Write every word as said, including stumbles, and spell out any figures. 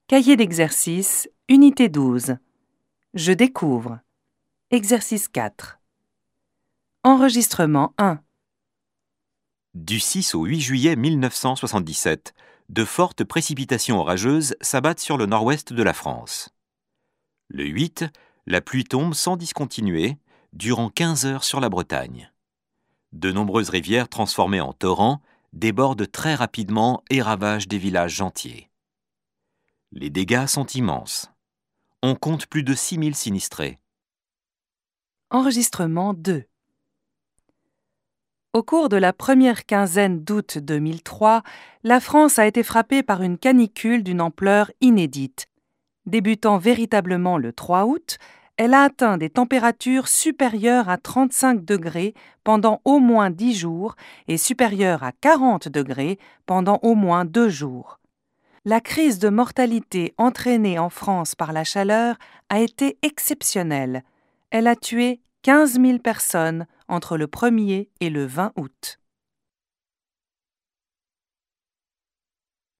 Cahier d'exercice, unité douze. Je découvre. Exercice quatre. Enregistrement un. Du six au huit juillet mille neuf cent soixante-dix-sept, de fortes précipitations orageuses s'abattent sur le nord-ouest de la France. Le huit, la pluie tombe sans discontinuer, durant quinze heures sur la Bretagne. De nombreuses rivières transformées en torrents débordent très rapidement et ravagent des villages entiers. Les dégâts sont immenses. On compte plus de six mille sinistrés. Enregistrement deux. Au cours de la première quinzaine d'août deux mille trois, la France a été frappée par une canicule d'une ampleur inédite. Débutant véritablement le trois août, elle a atteint des températures supérieures à trente-cinq degrés pendant au moins dix jours et supérieures à quarante degrés pendant au moins deux jours. La crise de mortalité entraînée en France par la chaleur a été exceptionnelle. Elle a tué quinze mille personnes entre le premier et le vingt août.